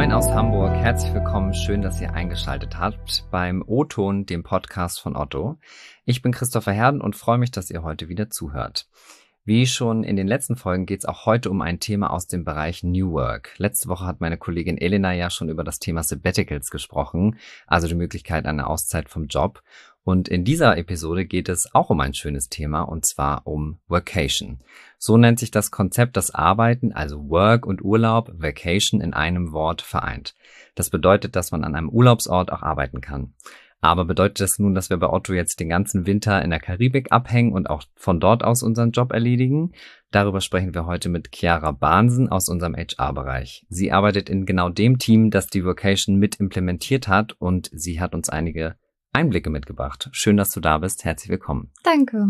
Moin aus Hamburg, herzlich willkommen, schön, dass ihr eingeschaltet habt beim O-Ton, dem Podcast von Otto. Ich bin Christopher Herden und freue mich, dass ihr heute wieder zuhört. Wie schon in den letzten Folgen geht es auch heute um ein Thema aus dem Bereich New Work. Letzte Woche hat meine Kollegin Elena ja schon über das Thema Sabbaticals gesprochen, also die Möglichkeit einer Auszeit vom Job. Und in dieser Episode geht es auch um ein schönes Thema, und zwar um Workation. So nennt sich das Konzept, das Arbeiten, also Work und Urlaub, Vacation in einem Wort vereint. Das bedeutet, dass man an einem Urlaubsort auch arbeiten kann. Aber bedeutet das nun, dass wir bei Otto jetzt den ganzen Winter in der Karibik abhängen und auch von dort aus unseren Job erledigen? Darüber sprechen wir heute mit Chiara Bahnsen aus unserem HR-Bereich. Sie arbeitet in genau dem Team, das die Workation mit implementiert hat, und sie hat uns einige Einblicke mitgebracht. Schön, dass du da bist. Herzlich willkommen. Danke.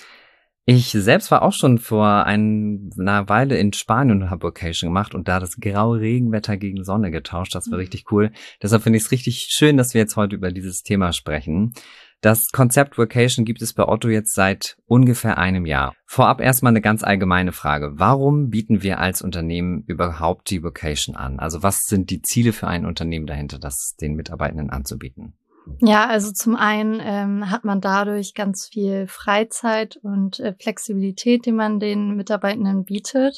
Ich selbst war auch schon vor einer Weile in Spanien und habe Workation gemacht und da das graue Regenwetter gegen Sonne getauscht. Das war richtig cool. Deshalb finde ich es richtig schön, dass wir jetzt heute über dieses Thema sprechen. Das Konzept Workation gibt es bei Otto jetzt seit ungefähr einem Jahr. Vorab erstmal eine ganz allgemeine Frage. Warum bieten wir als Unternehmen überhaupt die Workation an? Also was sind die Ziele für ein Unternehmen dahinter, das den Mitarbeitenden anzubieten? Ja, also zum einen hat man dadurch ganz viel Freizeit und Flexibilität, die man den Mitarbeitenden bietet.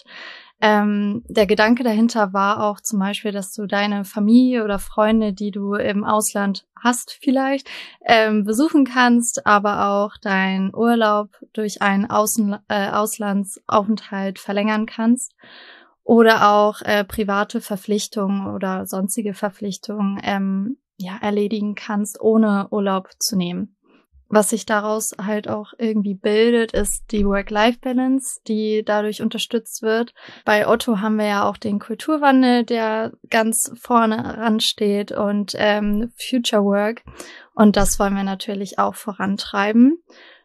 Der Gedanke dahinter war auch zum Beispiel, dass du deine Familie oder Freunde, die du im Ausland hast vielleicht, besuchen kannst, aber auch deinen Urlaub durch einen Auslandsaufenthalt verlängern kannst. Oder auch private Verpflichtungen oder sonstige Verpflichtungen erledigen kannst, ohne Urlaub zu nehmen. Was sich daraus halt auch irgendwie bildet, ist die Work-Life-Balance, die dadurch unterstützt wird. Bei Otto haben wir ja auch den Kulturwandel, der ganz vorne ransteht, und Future Work. Und das wollen wir natürlich auch vorantreiben.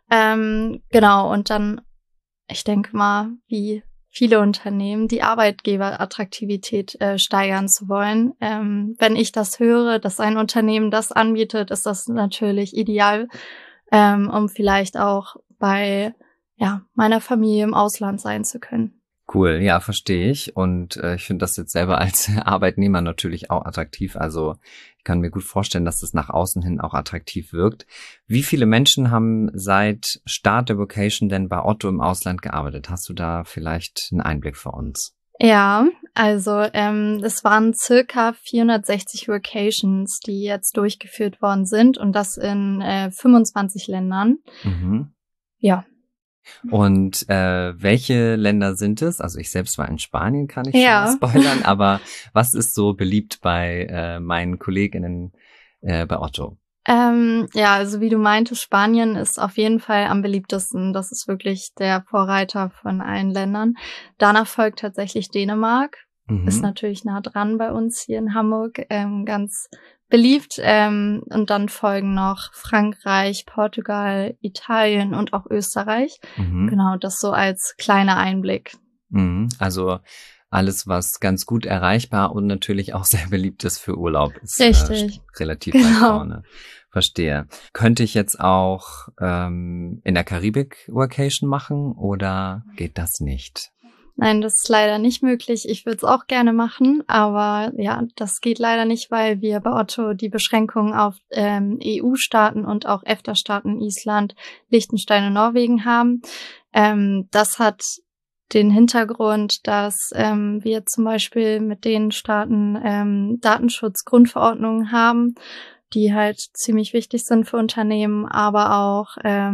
Genau, und dann, ich denke mal, wie viele Unternehmen, die Arbeitgeberattraktivität steigern zu wollen. Wenn ich das höre, dass ein Unternehmen das anbietet, ist das natürlich ideal, um vielleicht auch bei meiner Familie im Ausland sein zu können. Cool, ja, verstehe ich. Und ich finde das jetzt selber als Arbeitnehmer natürlich auch attraktiv. Also ich kann mir gut vorstellen, dass das nach außen hin auch attraktiv wirkt. Wie viele Menschen haben seit Start der Workation denn bei Otto im Ausland gearbeitet? Hast du da vielleicht einen Einblick für uns? Ja, also es waren circa 460 Workations, die jetzt durchgeführt worden sind, und das in 25 Ländern. Mhm. Ja. Und welche Länder sind es? Also ich selbst war in Spanien, kann ich schon mal spoilern, aber was ist so beliebt bei meinen KollegInnen bei Otto? Also wie du meintest, Spanien ist auf jeden Fall am beliebtesten. Das ist wirklich der Vorreiter von allen Ländern. Danach folgt tatsächlich Dänemark. Ist natürlich nah dran bei uns hier in Hamburg, ganz beliebt. Und dann folgen noch Frankreich, Portugal, Italien und auch Österreich. Genau, das so als kleiner Einblick. Also alles, was ganz gut erreichbar und natürlich auch sehr beliebt ist für Urlaub, ist relativ weit vorne. Verstehe. Könnte ich jetzt auch in der Karibik Workation machen oder geht das nicht? Nein, das ist leider nicht möglich. Ich würde es auch gerne machen, aber ja, das geht leider nicht, weil wir bei Otto die Beschränkungen auf EU-Staaten und auch EFTA-Staaten, Island, Liechtenstein und Norwegen haben. Das hat den Hintergrund, dass wir zum Beispiel mit den Staaten Datenschutzgrundverordnungen haben, die halt ziemlich wichtig sind für Unternehmen, aber auch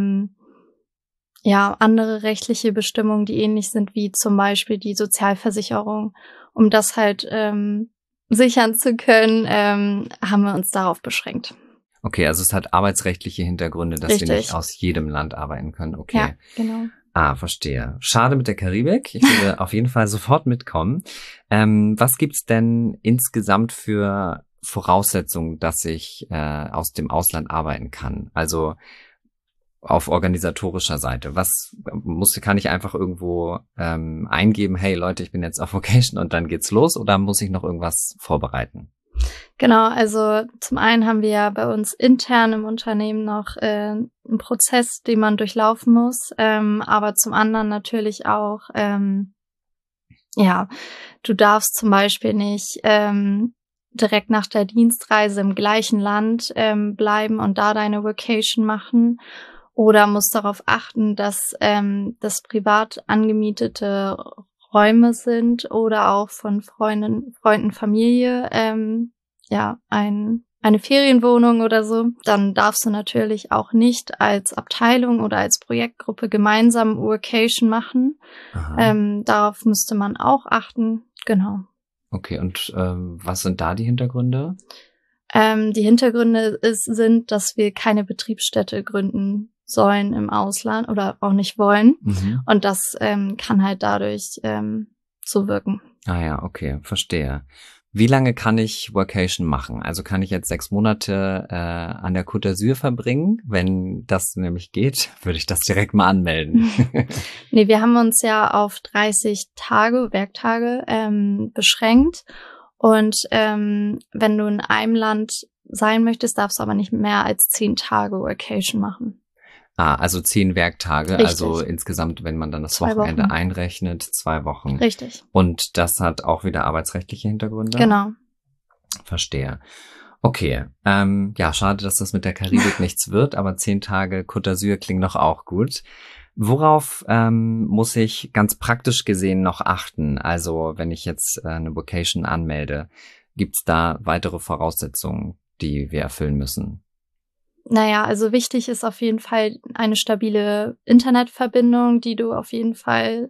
andere rechtliche Bestimmungen, die ähnlich sind, wie zum Beispiel die Sozialversicherung. Um das halt sichern zu können, haben wir uns darauf beschränkt. Okay, also es hat arbeitsrechtliche Hintergründe, dass wir nicht aus jedem Land arbeiten können. Okay. Ja, genau. Verstehe. Schade mit der Karibik. Ich würde auf jeden Fall sofort mitkommen. Was gibt's denn insgesamt für Voraussetzungen, dass ich aus dem Ausland arbeiten kann? Also auf organisatorischer Seite. Kann ich einfach irgendwo eingeben, hey Leute, ich bin jetzt auf Vacation und dann geht's los, oder muss ich noch irgendwas vorbereiten? Genau, also zum einen haben wir ja bei uns intern im Unternehmen noch einen Prozess, den man durchlaufen muss, aber zum anderen natürlich auch, du darfst zum Beispiel nicht direkt nach der Dienstreise im gleichen Land bleiben und da deine Workation machen oder musst darauf achten, dass das privat angemietete Räume sind oder auch von Freunden, Familie, eine Ferienwohnung oder so, dann darfst du natürlich auch nicht als Abteilung oder als Projektgruppe gemeinsam Workation machen. Darauf müsste man auch achten. Genau. Okay, und was sind da die Hintergründe? Die Hintergründe sind, dass wir keine Betriebsstätte gründen sollen im Ausland oder auch nicht wollen. Und das kann halt dadurch so wirken. Ah ja, okay, verstehe. Wie lange kann ich Workation machen? Also kann ich jetzt 6 Monate an der Côte d'Azur verbringen? Wenn das nämlich geht, würde ich das direkt mal anmelden. Nee, wir haben uns ja auf 30 Werktage beschränkt. Und wenn du in einem Land sein möchtest, darfst du aber nicht mehr als 10 Tage Workation machen. Also 10 Werktage, Richtig. Also insgesamt, wenn man dann das 2 Wochenende Wochen. einrechnet, 2 Wochen. Richtig. Und das hat auch wieder arbeitsrechtliche Hintergründe? Genau. Verstehe. Okay, ja, schade, dass das mit der Karibik nichts wird, aber 10 Tage Côte d'Azur klingt doch auch gut. Worauf muss ich ganz praktisch gesehen noch achten? Also wenn ich jetzt eine Vocation anmelde, gibt's da weitere Voraussetzungen, die wir erfüllen müssen? Naja, also wichtig ist auf jeden Fall eine stabile Internetverbindung, die du auf jeden Fall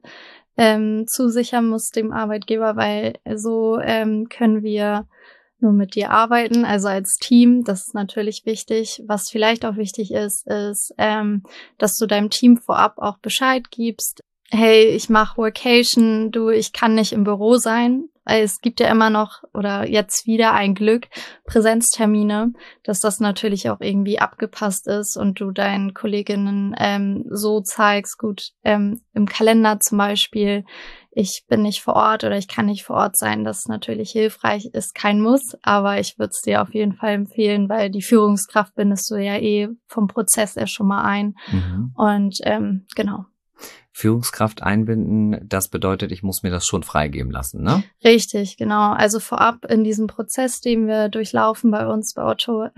zusichern musst dem Arbeitgeber, weil so können wir nur mit dir arbeiten, also als Team. Das ist natürlich wichtig. Was vielleicht auch wichtig ist, dass du deinem Team vorab auch Bescheid gibst. Hey, ich mache Workation, ich kann nicht im Büro sein. Weil es gibt ja immer noch oder jetzt wieder ein Glück Präsenztermine, dass das natürlich auch irgendwie abgepasst ist und du deinen Kolleginnen so zeigst, gut, im Kalender zum Beispiel, ich bin nicht vor Ort oder ich kann nicht vor Ort sein, das ist natürlich hilfreich, ist kein Muss, aber ich würde es dir auf jeden Fall empfehlen, weil die Führungskraft bindest du ja vom Prozess her schon mal ein. Und genau. Führungskraft einbinden, das bedeutet, ich muss mir das schon freigeben lassen, ne? Richtig, genau. Also vorab in diesem Prozess, den wir durchlaufen bei uns bei Otto,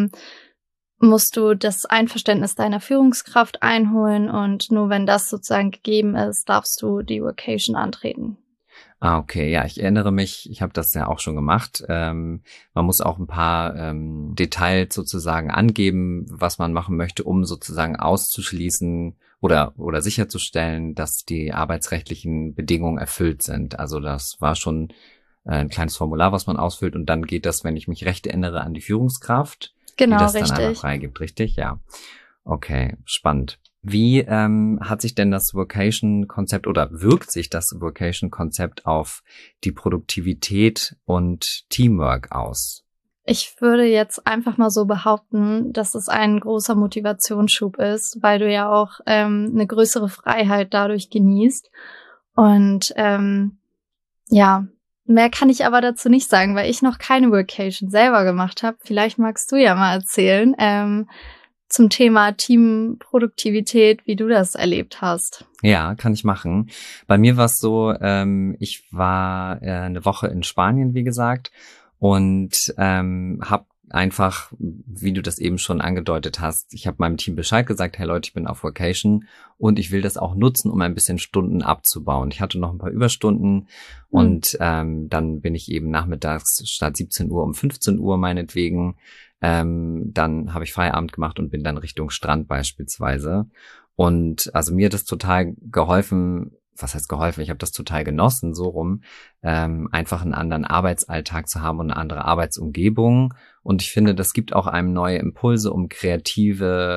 musst du das Einverständnis deiner Führungskraft einholen und nur wenn das sozusagen gegeben ist, darfst du die Workation antreten. Ah, okay, ja, ich erinnere mich, ich habe das ja auch schon gemacht. Man muss auch ein paar Details sozusagen angeben, was man machen möchte, um sozusagen auszuschließen oder sicherzustellen, dass die arbeitsrechtlichen Bedingungen erfüllt sind. Also das war schon ein kleines Formular, was man ausfüllt und dann geht das, wenn ich mich recht erinnere, an die Führungskraft, genau, die das richtig. Dann einmal freigibt, richtig? Ja. Okay, spannend. Wie hat sich denn das Workation-Konzept oder wirkt sich das Workation-Konzept auf die Produktivität und Teamwork aus? Ich würde jetzt einfach mal so behaupten, dass es ein großer Motivationsschub ist, weil du ja auch eine größere Freiheit dadurch genießt. Und ja, mehr kann ich aber dazu nicht sagen, weil ich noch keine Workation selber gemacht habe. Vielleicht magst du ja mal erzählen zum Thema Teamproduktivität, wie du das erlebt hast. Ja, kann ich machen. Bei mir war es so, ich war eine Woche in Spanien, wie gesagt, und habe einfach, wie du das eben schon angedeutet hast, ich habe meinem Team Bescheid gesagt, hey Leute, ich bin auf Vacation und ich will das auch nutzen, um ein bisschen Stunden abzubauen. Ich hatte noch ein paar Überstunden und dann bin ich eben nachmittags statt 17 Uhr um 15 Uhr meinetwegen, dann habe ich Feierabend gemacht und bin dann Richtung Strand beispielsweise. Und also mir hat das total geholfen, was heißt geholfen? Ich habe das total genossen, so rum, einfach einen anderen Arbeitsalltag zu haben und eine andere Arbeitsumgebung. Und ich finde, das gibt auch einem neue Impulse, um kreativ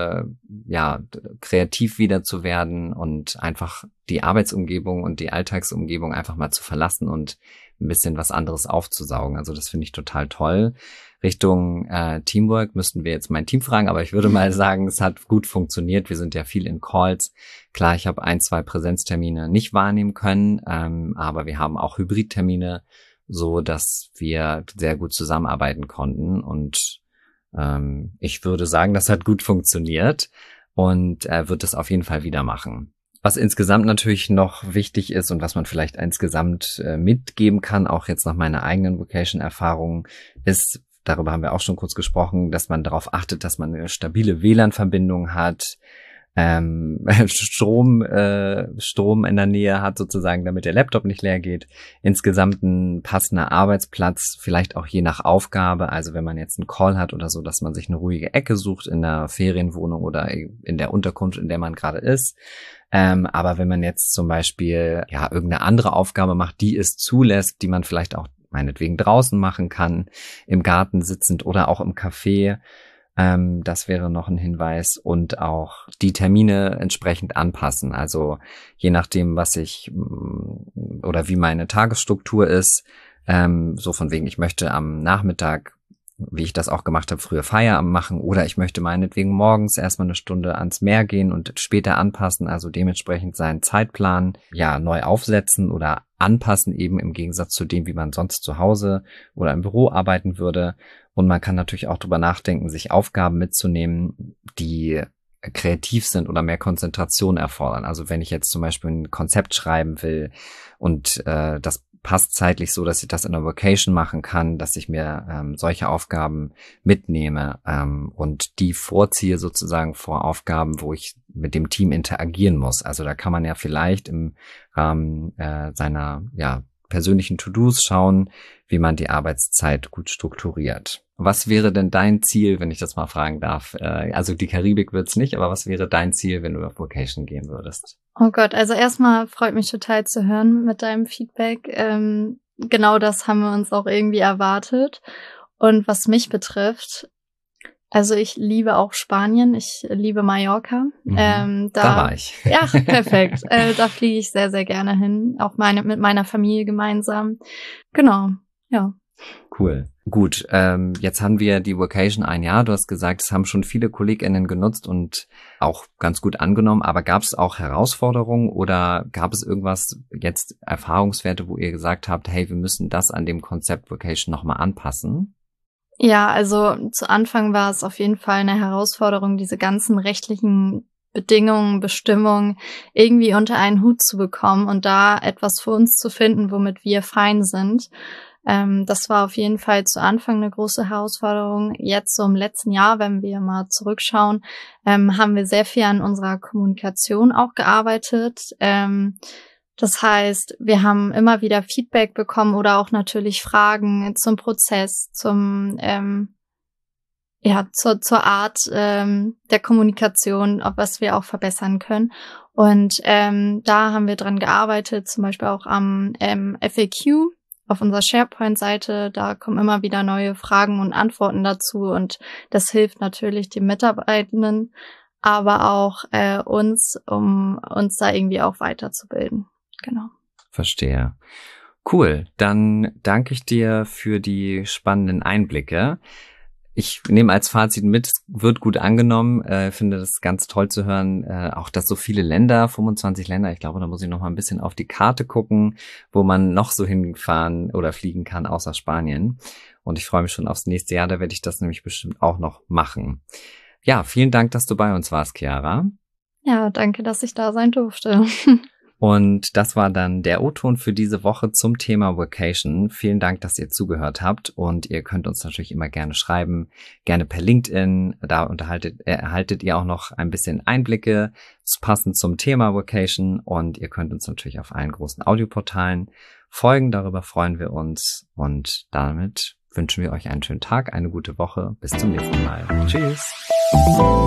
wieder zu werden und einfach die Arbeitsumgebung und die Alltagsumgebung einfach mal zu verlassen und ein bisschen was anderes aufzusaugen. Also das finde ich total toll. Richtung Teamwork müssten wir jetzt mein Team fragen, aber ich würde mal sagen, es hat gut funktioniert. Wir sind ja viel in Calls. Klar, ich habe 1, 2 Präsenztermine nicht wahrnehmen können, aber wir haben auch Hybridtermine, so dass wir sehr gut zusammenarbeiten konnten. Und ich würde sagen, das hat gut funktioniert und wird es auf jeden Fall wieder machen. Was insgesamt natürlich noch wichtig ist und was man vielleicht insgesamt mitgeben kann, auch jetzt nach meiner eigenen Vocation-Erfahrung, ist, darüber haben wir auch schon kurz gesprochen, dass man darauf achtet, dass man eine stabile WLAN-Verbindung hat, Strom in der Nähe hat sozusagen, damit der Laptop nicht leer geht. Insgesamt ein passender Arbeitsplatz, vielleicht auch je nach Aufgabe. Also wenn man jetzt einen Call hat oder so, dass man sich eine ruhige Ecke sucht in der Ferienwohnung oder in der Unterkunft, in der man gerade ist. Aber wenn man jetzt zum Beispiel irgendeine andere Aufgabe macht, die es zulässt, die man vielleicht auch meinetwegen draußen machen kann, im Garten sitzend oder auch im Café, das wäre noch ein Hinweis, und auch die Termine entsprechend anpassen. Also je nachdem, was ich oder wie meine Tagesstruktur ist, so von wegen, ich möchte am Nachmittag, wie ich das auch gemacht habe, früher Feierabend machen, oder ich möchte meinetwegen morgens erstmal eine Stunde ans Meer gehen und später anpassen, also dementsprechend seinen Zeitplan neu aufsetzen oder anpassen, eben im Gegensatz zu dem, wie man sonst zu Hause oder im Büro arbeiten würde. Und man kann natürlich auch drüber nachdenken, sich Aufgaben mitzunehmen, die kreativ sind oder mehr Konzentration erfordern. Also wenn ich jetzt zum Beispiel ein Konzept schreiben will und das passt zeitlich so, dass ich das in einer Vocation machen kann, dass ich mir solche Aufgaben mitnehme und die vorziehe sozusagen vor Aufgaben, wo ich mit dem Team interagieren muss. Also da kann man ja vielleicht im Rahmen seiner persönlichen To-Dos schauen, wie man die Arbeitszeit gut strukturiert. Was wäre denn dein Ziel, wenn ich das mal fragen darf? Also die Karibik wird's nicht, aber was wäre dein Ziel, wenn du auf Vocation gehen würdest? Oh Gott, also erstmal freut mich total zu hören mit deinem Feedback. Genau das haben wir uns auch irgendwie erwartet. Und was mich betrifft, also ich liebe auch Spanien, ich liebe Mallorca. Da war ich. Ja, perfekt. Da fliege ich sehr, sehr gerne hin, auch mit meiner Familie gemeinsam. Genau, ja. Cool. Gut, jetzt haben wir die Vocation ein Jahr. Du hast gesagt, es haben schon viele KollegInnen genutzt und auch ganz gut angenommen. Aber gab es auch Herausforderungen oder gab es irgendwas, jetzt Erfahrungswerte, wo ihr gesagt habt, hey, wir müssen das an dem Konzept Vocation nochmal anpassen? Ja, also zu Anfang war es auf jeden Fall eine Herausforderung, diese ganzen rechtlichen Bedingungen, Bestimmungen irgendwie unter einen Hut zu bekommen und da etwas für uns zu finden, womit wir fein sind. Das war auf jeden Fall zu Anfang eine große Herausforderung. Jetzt so im letzten Jahr, wenn wir mal zurückschauen, haben wir sehr viel an unserer Kommunikation auch gearbeitet. Das heißt, wir haben immer wieder Feedback bekommen oder auch natürlich Fragen zum Prozess, zur Art der Kommunikation, was wir auch verbessern können. Und da haben wir dran gearbeitet, zum Beispiel auch am FAQ auf unserer SharePoint-Seite. Da kommen immer wieder neue Fragen und Antworten dazu und das hilft natürlich den Mitarbeitenden, aber auch uns, um uns da irgendwie auch weiterzubilden. Genau. Verstehe. Cool. Dann danke ich dir für die spannenden Einblicke. Ich nehme als Fazit mit, es wird gut angenommen. Finde das ganz toll zu hören, auch dass so viele Länder, 25 Länder, ich glaube, da muss ich noch mal ein bisschen auf die Karte gucken, wo man noch so hinfahren oder fliegen kann, außer Spanien. Und ich freue mich schon aufs nächste Jahr, da werde ich das nämlich bestimmt auch noch machen. Ja, vielen Dank, dass du bei uns warst, Chiara. Ja, danke, dass ich da sein durfte. Und das war dann der O-Ton für diese Woche zum Thema Vocation. Vielen Dank, dass ihr zugehört habt und ihr könnt uns natürlich immer gerne schreiben, gerne per LinkedIn. Da erhaltet ihr auch noch ein bisschen Einblicke passend zum Thema Vocation und ihr könnt uns natürlich auf allen großen Audioportalen folgen. Darüber freuen wir uns und damit wünschen wir euch einen schönen Tag, eine gute Woche. Bis zum nächsten Mal. Tschüss.